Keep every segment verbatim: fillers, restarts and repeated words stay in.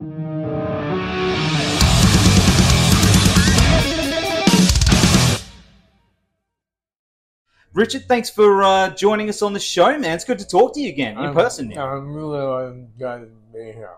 Richard, thanks for uh, joining us on the show, man. It's good to talk to you again in I'm, person now. I'm really glad to be here.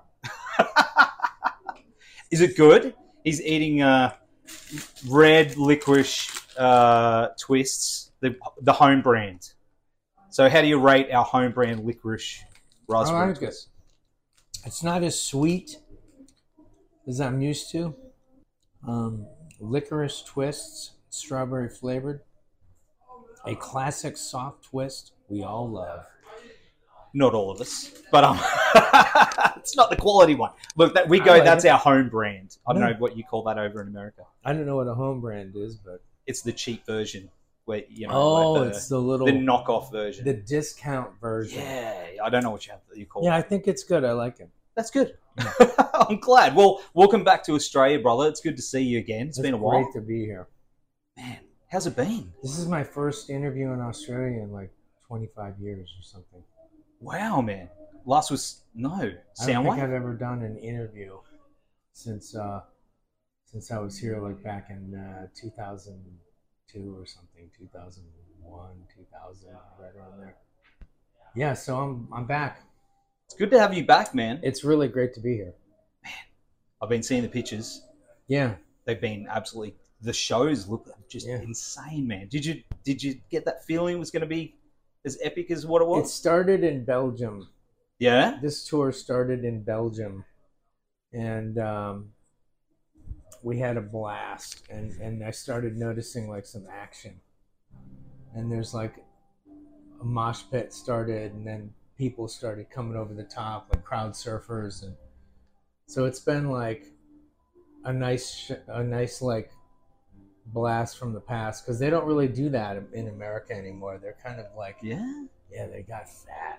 Is it good? He's eating uh, red licorice uh, twists, the the home brand. So, how do you rate our home brand licorice raspberry I like twists? it. It's not as sweet as I'm used to. Um, licorice twists, strawberry flavored. A classic soft twist we all love. Not all of us, but um, it's not the quality one. Look, that we go. I like That's it. our home brand. I don't No. know what you call that over in America. I don't know what a home brand is, but It's the cheap version, where you know, oh, like the, it's the little the knockoff version. the discount version. Yeah, I don't know what you have you call. Yeah, it. I think it's good. I like it. That's good. I'm glad. Well, welcome back to Australia, brother. It's good to see you again. It's It's been a while. great to be here. Man, how's it been? This is my first interview in Australia in like twenty-five years or something. Wow, man. Last was no I don't sound think wave. I've ever done an interview since uh, since I was here, like back in uh, two thousand two or something, two thousand one, two thousand, right around there. Yeah, so I'm I'm back. It's good to have you back, man. It's really great to be here. I've been seeing the pictures. Yeah, They've been absolutely. The shows look just Yeah. insane, man. Did you did you get that feeling it was going to be as epic as what it it was? started in Belgium. Yeah. This tour started in Belgium, and um, we had a blast. And, and I started noticing like some action. And there's like a mosh pit started, and then people started coming over the top, like crowd surfers, and so it's been like a nice, sh- a nice like blast from the past, because they don't really do that in America anymore. They're kind of like, Yeah. yeah, they got fat.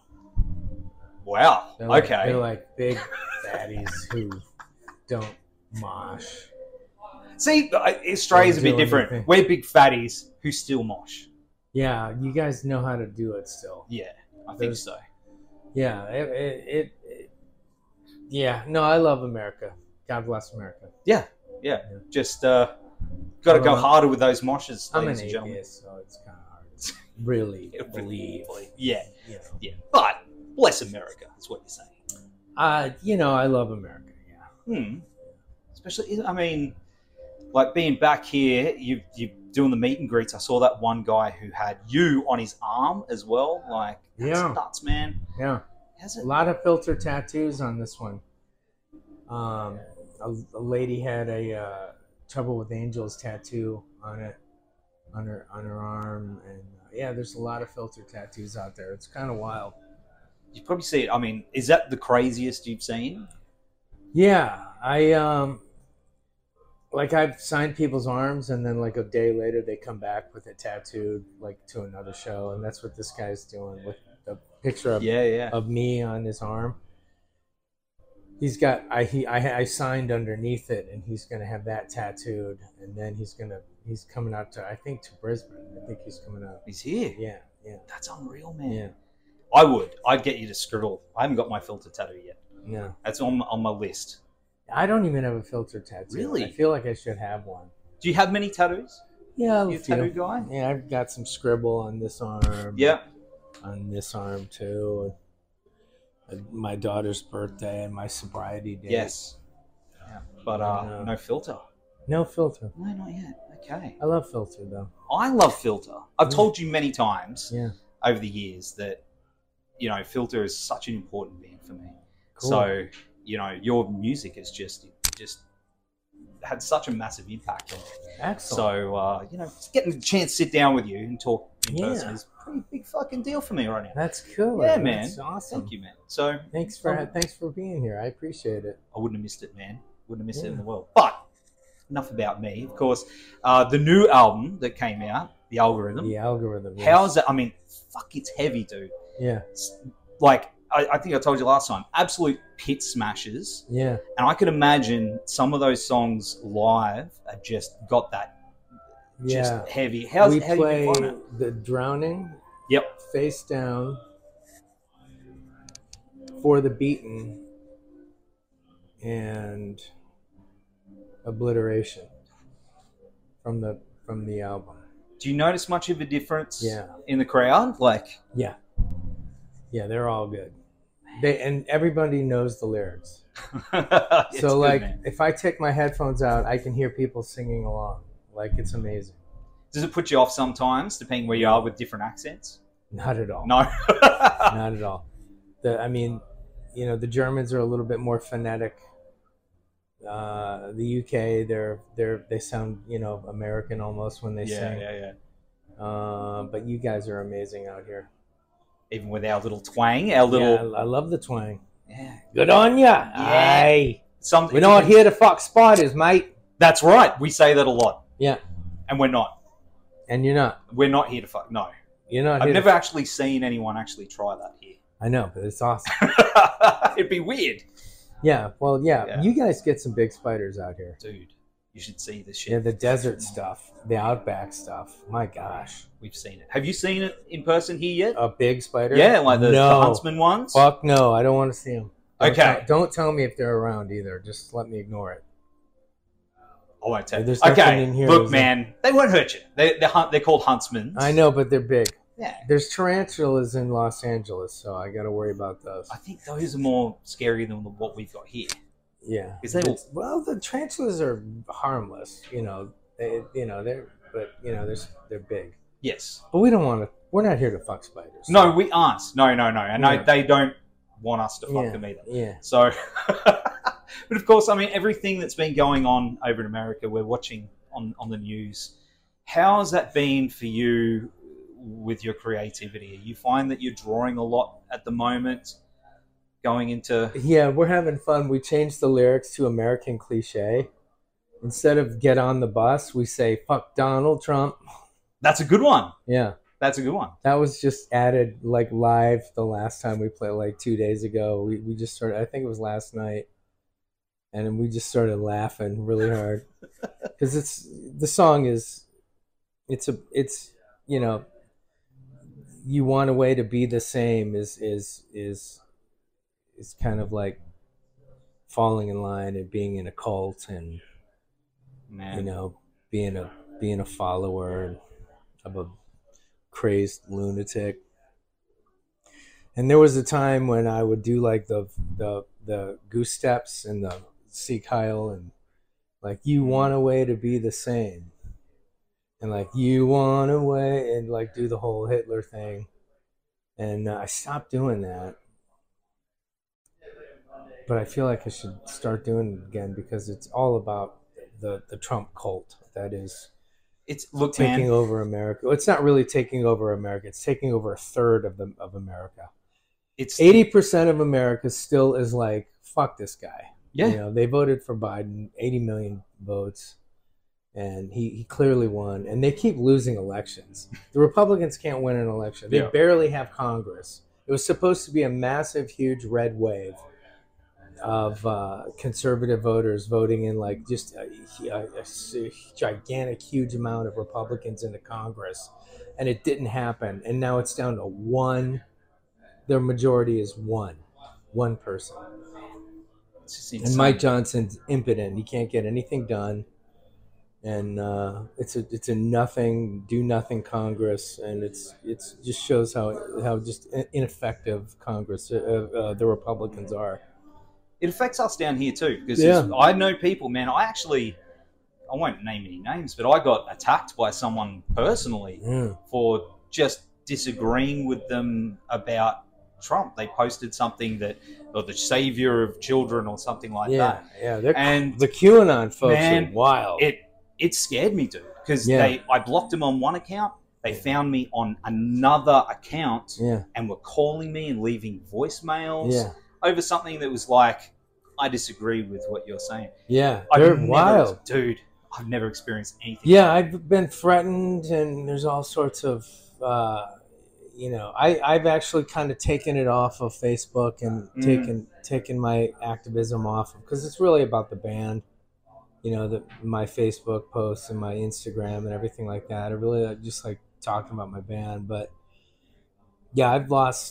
Wow. They're like, Okay. They're like big fatties who don't mosh. See, I- Australia's a Don't bit do different. anything. We're big fatties who still mosh. Yeah, you guys know how to do it still. Yeah, I think There's- so. Yeah, it, it, it, it yeah. No, I love America. God bless America. Yeah, yeah. Just uh, got to I'm go a- harder with those moshes, I'm ladies an and gentlemen. atheist, so it's kind of hard to really Yeah, believe. Yeah, You know, yeah. But bless America, is what you're saying. uh, you know, I love America. Yeah. Hmm. Especially, I mean, like being back here, you you doing the meet and greets. I saw that one guy who had you on his arm as well. Like, that's Yeah. nuts, man. Yeah. How's A it? lot of filter tattoos on this one. Um, a, a lady had a uh, Trouble with Angels tattoo on it, on her on her arm, and uh, yeah, there's a lot of filter tattoos out there. It's kind of wild. You probably see it. I mean, is that the craziest you've seen? Yeah, I um, like I've signed people's arms, and then like a day later they come back with it tattooed, like to another show, and that's what this guy's doing with the picture of Yeah, yeah. of me on his arm. He's got I he I, I signed underneath it, and he's gonna have that tattooed, and then he's gonna he's coming out to I think to Brisbane. I think he's coming out. He's here. Yeah, yeah, That's unreal, man. yeah, I would. I'd get you to scribble. I haven't got my filter tattoo yet. yeah. That's on on my list. I don't even have a filter tattoo. Really? I feel like I should have one. Do you have many tattoos? Yeah, You a a tattoo few. guy? Yeah, I've got some scribble on this arm. Yeah. On this arm too. Uh, My daughter's birthday and my sobriety date. Yes. Yeah. But uh, No. no filter. No filter. No, not yet. Okay. I love filter though. I love filter. I've Yeah. told you many times Yeah. over the years that, you know, filter is such an important thing for me. Cool. So, you know, your music has just just had such a massive impact on me. Excellent. So, uh, you know, just getting the chance to sit down with you and talk in Yeah. person is a pretty big fucking deal for me right now. That's cool. Yeah, man. That's awesome. Thank you, man. So, Thanks for Um, thanks for being here. I appreciate it. I wouldn't have missed it, man. Wouldn't have missed it in Yeah. the world. But enough about me. Of course, uh, the new album that came out, The Algorithm. The algorithm. yes. How's that? I mean, fuck, it's heavy, dude. Yeah. It's like, I, I think I told you last time, absolute pit smashes. Yeah. And I could imagine some of those songs live have just got that just Yeah. heavy. How's we how you play been finding it? The Drowning. Yep. Face Down. For the Beaten. and Obliteration from the from the album. Do you notice much of a difference Yeah. in the crowd? Like, Yeah, yeah, they're all good. They and everybody knows the lyrics. it's So good, like, man. if I take my headphones out, I can hear people singing along. Like, it's amazing. Does it put you off sometimes, depending where you are with different accents? Not at all. No. Not at all. The I mean, you know, the Germans are a little bit more phonetic. Uh, the U K, they're they're they sound, you know, American almost when they yeah, sing. yeah, yeah. Uh, but you guys are amazing out here. Even with our little twang, our little Yeah, I I love the twang. yeah. Good on ya. Aye. Some We're not here to fuck spiders, mate. That's right. We say that a lot, Yeah, and we're not. and you're not. We're not here to fuck. No, You're not. I've here never To, actually seen anyone actually try that here. I know, but it's awesome. It'd be weird, Yeah. Well, yeah, Yeah. You guys get some big spiders out here. dude. You should see this shit. Yeah, the desert stuff, the outback stuff. My gosh, We've seen it. Have you seen it in person here yet? a big spider. Yeah, like the, no. the huntsman ones. Fuck no, I don't want to see them. Don't Okay. tell- don't tell me if they're around either. Just let me ignore it. I won't tell you. There's nothing Okay, in here, look, is there? man, they won't hurt you. They, they're, hunt, they're called huntsmen. I know, but they're big. Yeah. There's tarantulas in Los Angeles, so I got to worry about those. I think those are more scary than what we've got here. Yeah. Is they will- It's- well, the tarantulas are harmless. You know, they, you know they're, but you know, they're they're big. Yes. But we don't want to. We're not here to fuck spiders. No, we aren't. No, no, no. And no, Yeah. they don't want us to fuck Yeah. them either. Yeah. So, but of course, I mean, everything that's been going on over in America, we're watching on, on the news. How has that been for you with your creativity? You find that you're drawing a lot at the moment, going into... Yeah, we're having fun. We changed the lyrics to American cliche. Instead of get on the bus, we say fuck Donald Trump. That's a good one. Yeah. That's a good one. That was just added like live the last time we played, like two days ago. We we just started. I think it was last night, and then we just started laughing really hard because it's the song is, it's a it's you know, you want a way to be the same is is is is kind of like falling in line and being in a cult and Man. you know being a being a follower of a crazed lunatic. And there was a time when I would do like the the the goose steps and the Sieg Heil and like you want a way to be the same and like you want a way and like do the whole Hitler thing. And uh, I stopped doing that, but I feel like I should start doing it again because it's all about the the Trump cult that is It's look, taking man. over America. It's not really taking over America. It's taking over a third of the of America. It's Eighty percent of America still is like, fuck this guy. yeah. You know, they voted for Biden, eighty million votes, and he, he clearly won. And they keep losing elections. The Republicans can't win an election. They Yeah. barely have Congress. It was supposed to be a massive, huge red wave of uh, conservative voters voting in like just a, a, a gigantic, huge amount of Republicans into Congress, and it didn't happen. And now it's down to one. Their majority is one, one person. It's just And insane. Mike Johnson's impotent. He can't get anything done, and uh, it's a it's a nothing, do nothing Congress, and it's it's just shows how how just ineffective Congress uh, uh, the Republicans are. It affects us down here too because Yeah. I know people, man. I actually, I won't name any names, but I got attacked by someone personally Mm. for just disagreeing with them about Trump. They posted something that, or the savior of children, or something like Yeah, that. yeah. They're, And the QAnon folks man, are wild. it it scared me, dude, because Yeah. they I blocked them on one account. They found me on another account yeah, and were calling me and leaving voicemails yeah, over something that was like, I disagree with what you're saying. yeah. I've They're never- wild. dude. I've never experienced anything. Yeah, I've been threatened, and there's all sorts of, uh, you know, I I've actually kind of taken it off of Facebook and Mm. taken taken my activism off because it's really about the band. You know, the my Facebook posts and my Instagram and everything like that. I really like, just like talking about my band, but yeah, I've lost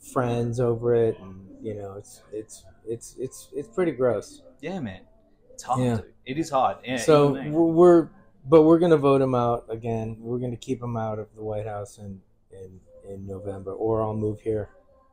friends over it, and you know, it's it's it's it's it's pretty gross. Yeah, man. It's hard, Yeah. dude. It is hard. Yeah, So even me. we're, we're but we're gonna vote him out again. We're gonna keep him out of the White House in in, in November, or I'll move here.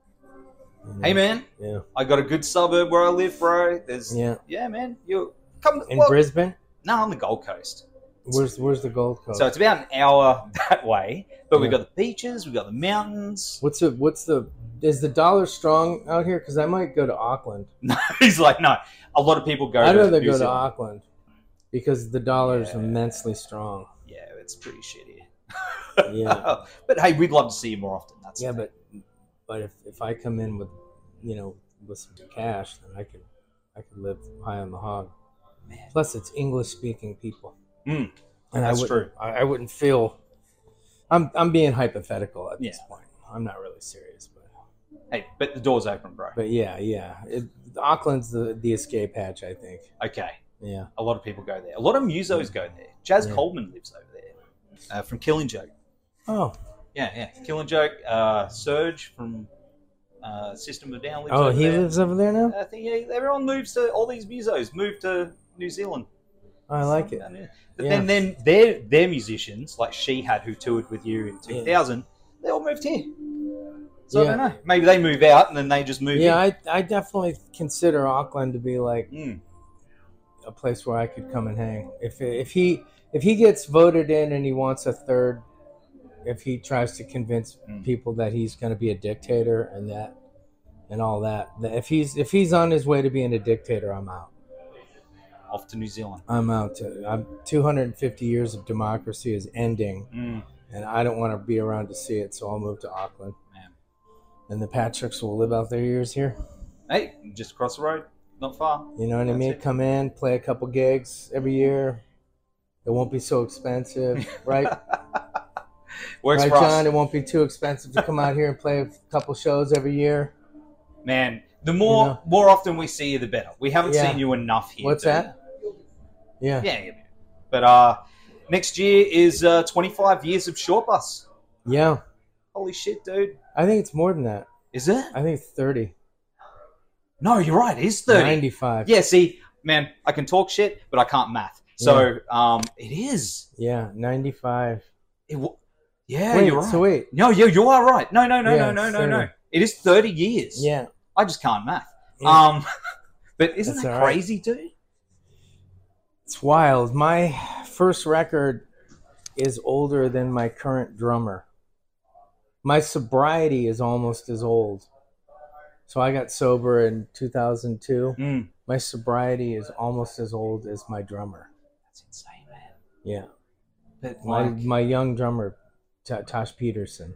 You know? Hey, man. Yeah. I got a good suburb where I live, bro. There's Yeah. yeah, man. You come In well, Brisbane, no, on the Gold Coast. where's where's the Gold Coast? So it's about an hour that way, but we've Yeah. got the beaches, we've got the mountains. What's the what's the is the dollar strong out here? Because I might go to Auckland. No, he's like, no. A lot of people go. I'd to rather New go to Zealand. Auckland because the dollar's Yeah. immensely strong. Yeah, it's pretty shitty. Yeah. But hey, we'd love to see you more often. That's Yeah, the thing. but but if, if I come in with you know with some cash, then I could I could live high on the hog. Man. Plus, it's English speaking people, Mm, and that's I wouldn't, true. I, I wouldn't feel. I'm I'm being hypothetical at this Yeah. point. I'm not really serious, but Hey, but the door's open, bro. but yeah, yeah. It, Auckland's the the escape hatch, I think. Okay, Yeah. a lot of people go there. A lot of musos go there. Jazz Yeah. Coleman lives over there, uh, from Killing Joke. Oh. Yeah, yeah, Killing Joke. Uh, Serge from uh, System of a Down lives Oh, over he there. lives over there now. I think yeah, everyone moves to all these musos move to New Zealand. I like it. But Yeah. then, then their their musicians, like She Had, who toured with you in two thousand, they all moved here. So Yeah. I don't know. Maybe they move out and then they just move Yeah, I I definitely consider Auckland to be like in. Mm. a place where I could come and hang. If if he if he gets voted in and he wants a third, if he tries to convince Mm. people that he's going to be a dictator and that and all that, that if he's if he's on his way to being a dictator, I'm out. Off to New Zealand. I'm out. To, I'm two hundred fifty years of democracy is ending, Mm. and I don't want to be around to see it. So I'll move to Auckland, Man. and the Patricks will live out their years here. Hey, just across the road, not far. You know what I That's mean? it. Come in, play a couple gigs every year. It won't be so expensive, right? Works right, for John? us. It won't be too expensive to come out here and play a couple shows every year. Man, the more You know? more often we see you, the better. We haven't Yeah. seen you enough here. What's dude. that? Yeah. Yeah, yeah. But uh, next year is uh, twenty-five years of Short Bus. Yeah. Holy shit, dude. I think it's more than that. Is it? I think it's thirty. No, you're right. It is thirty. ninety-five. Yeah, see, man, I can talk shit, but I can't math. So um, it is. Yeah, ninety-five. It w- yeah, wait, you're right. so wait. No, you you are right. No, no, no, Yeah, no, no, it's no, no. thirty. It is thirty years. Yeah. I just can't math. Yeah. Um, but isn't That's that all right. crazy, dude? It's wild. My first record is older than my current drummer. My sobriety is almost as old. So I got sober in two thousand two. Mm. My sobriety is almost as old as my drummer. That's insane, man. Yeah. But My, like, my young drummer, Ta Tosh Peterson.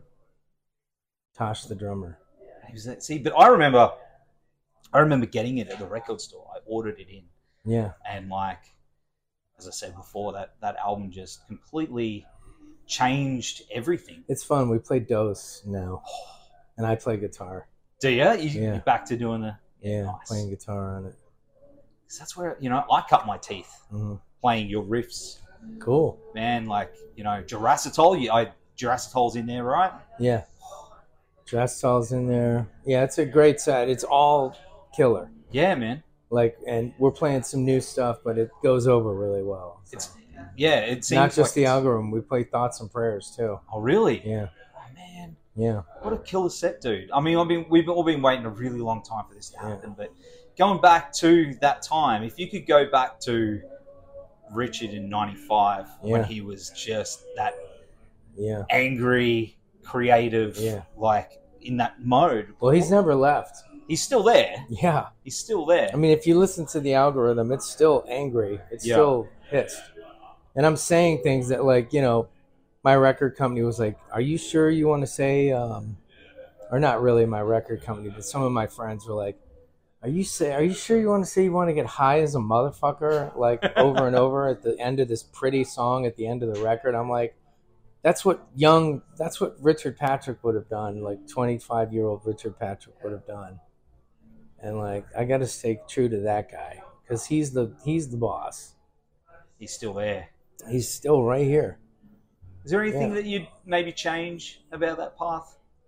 Tosh the drummer. he was that- see, but I remember, I remember getting it at the record store. I ordered it in, Yeah. and like, as I said before, that that album just completely changed everything. It's fun. We play Dose now. And I play guitar. Do you? you Yeah. You're back to doing the Yeah, nice. playing guitar on it. 'Cause that's where you know I cut my teeth hmm playing your riffs, Cool. man. Like you know, Jurassitol. You, I Jurassitol's in there, right? Yeah. Dresstal's in there. Yeah, it's a great set. It's all killer. Yeah, man. Like, and we're playing some new stuff, but it goes over really well. So. It's yeah. It seems Not just like the it's- algorithm. We play Thoughts and Prayers too. Oh, really? Yeah, Oh, man, yeah, what a killer set, dude. I mean, I've been we've all been waiting a really long time for this to Yeah. happen. But going back to that time, if you could go back to Richard in ninety-five when Yeah. he was just that yeah. angry, creative, Yeah. like in that mode. Well, he's never left. He's still there. Yeah. He's still there. I mean, if you listen to the algorithm, it's still angry. It's Yeah. still pissed. And I'm saying things that, like, you know, my record company was like, "Are you sure you want to say?" Um, or not really my record company, but some of my friends were like, "Are you say? Are you sure you want to say you want to get high as a motherfucker?" Like over and over at the end of this pretty song at the end of the record. I'm like, that's what young. That's what Richard Patrick would have done. Like twenty-five year old Richard Patrick would have done. And like, I got to stay true to that guy because he's the he's the boss. He's still there. He's still right here. Is there anything Yeah. that you'd maybe change about that path?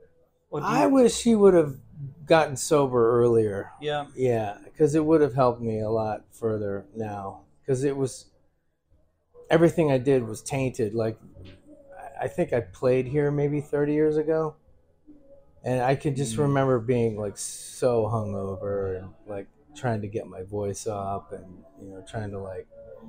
Or do I you, wish he would have gotten sober earlier. yeah. Yeah, because it would have helped me a lot further now. Because it was everything I did was tainted. Like I think I played here maybe thirty years ago, and I could just Mm. remember being like so hungover and like trying to get my voice up and you know trying to like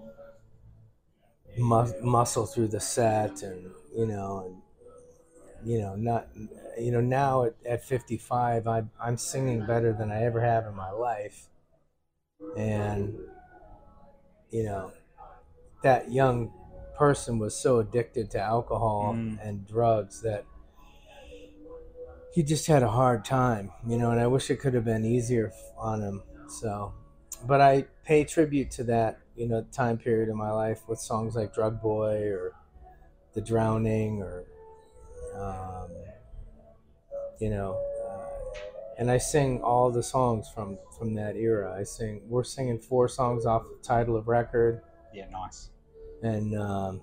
mus- muscle through the set and you know and you know not you know now at, at fifty-five I, I'm singing better than I ever have in my life, and you know that young person was so addicted to alcohol Mm. and drugs that he just had a hard time, you know, and I wish it could have been easier on him. So, but I pay tribute to that, you know, time period in my life with songs like Drug Boy or The Drowning or, um, you know, uh, and I sing all the songs from, from that era. I sing, we're singing four songs off the title of record. Yeah, nice. And, um,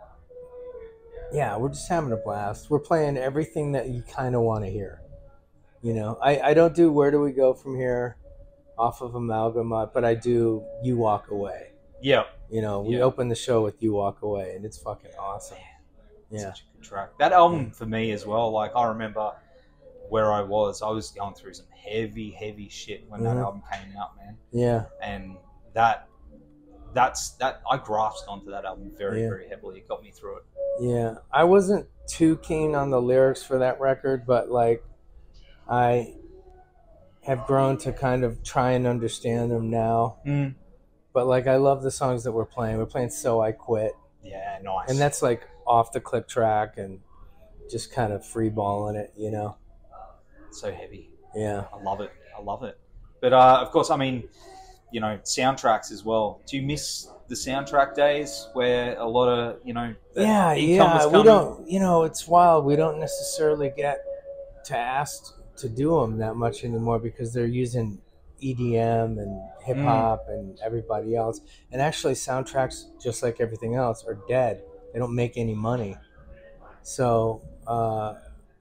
yeah, we're just having a blast. We're playing everything that you kind of want to hear. You know, I, I don't do Where Do We Go From Here off of Amalgama, but I do You Walk Away. Yeah. You know, we Yeah. open the show with You Walk Away, and it's fucking awesome. Yeah. Such a good track. That album for me as well, like I remember where I was, I was going through some heavy, heavy shit when that Mhm. album came out, man. Yeah. And that, that's, that, I grasped onto that album very, Yeah. very heavily. It got me through it. Yeah. I wasn't too keen on the lyrics for that record, but like, I have grown to kind of try and understand them now. Mm. But like, I love the songs that we're playing. We're playing So I Quit. Yeah, nice. And that's like off the click track and just kind of free balling it, you know? so heavy. Yeah. I love it. I love it. But uh, of course, I mean, you know, soundtracks as well. Do you miss the soundtrack days where a lot of, you know, the Yeah, income was yeah. We coming? don't, you know, it's wild. We don't necessarily get to ask to do them that much anymore because they're using E D M and hip hop Mm. and everybody else. And actually, soundtracks, just like everything else, are dead. They don't make any money. So uh,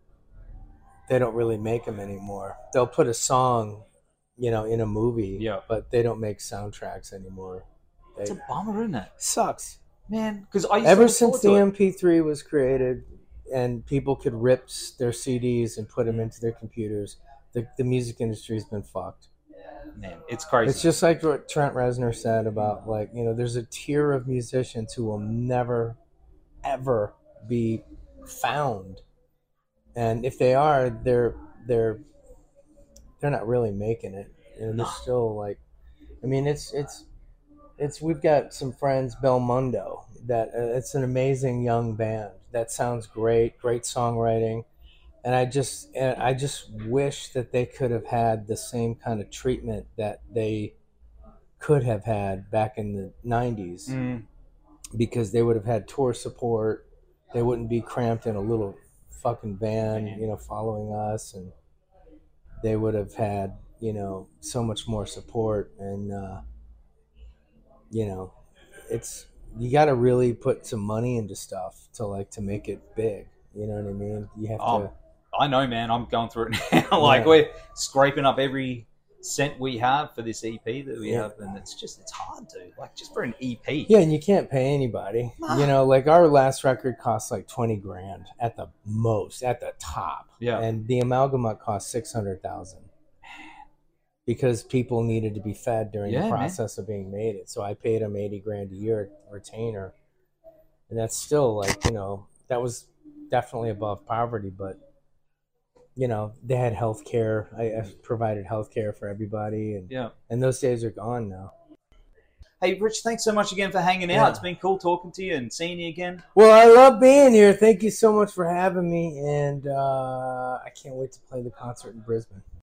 they don't really make them anymore. They'll put a song, you know, in a movie, Yeah. but they don't make soundtracks anymore. They, It's a bummer, isn't it? sucks. Man, because I used Ever to look since forward the to it. M P three was created and people could rip s- their C Ds and put them into their computers, the, the music industry's been fucked. Man, it's crazy. It's just like what Trent Reznor said about, like, you know, there's a tier of musicians who will never, ever be found. And if they are, they're they're they're not really making it. You know, they're No. still like, I mean, it's it's it's we've got some friends, Belmondo, that uh, it's an amazing young band that sounds great, great songwriting, and I just and I just wish that they could have had the same kind of treatment that they could have had back in the nineties, Mm. because they would have had tour support. They wouldn't be cramped in a little fucking van, you know, following us, and they would have had, you know, so much more support. And uh, you know, it's you got to really put some money into stuff to like to make it big. You know what I mean? You have Oh, to. I know, man. I'm going through it now. Like Yeah. we're scraping up every cent we have for this E P that we Yeah. have, and it's just it's hard to like just for an E P. Yeah, and you can't pay anybody. Nah. You know, like our last record cost like twenty grand at the most, at the top. Yeah. And the Amalgama cost six hundred thousand because people needed to be fed during Yeah, the man. process of being made it. So I paid them eighty grand a year retainer, and that's still like, you know, that was definitely above poverty, but you know, they had health care. I, I provided health care for everybody, and Yeah. and those days are gone now. Hey, Rich, thanks so much again for hanging out. Yeah. It's been cool talking to you and seeing you again. Well, I love being here. Thank you so much for having me, and uh, I can't wait to play the concert in Brisbane.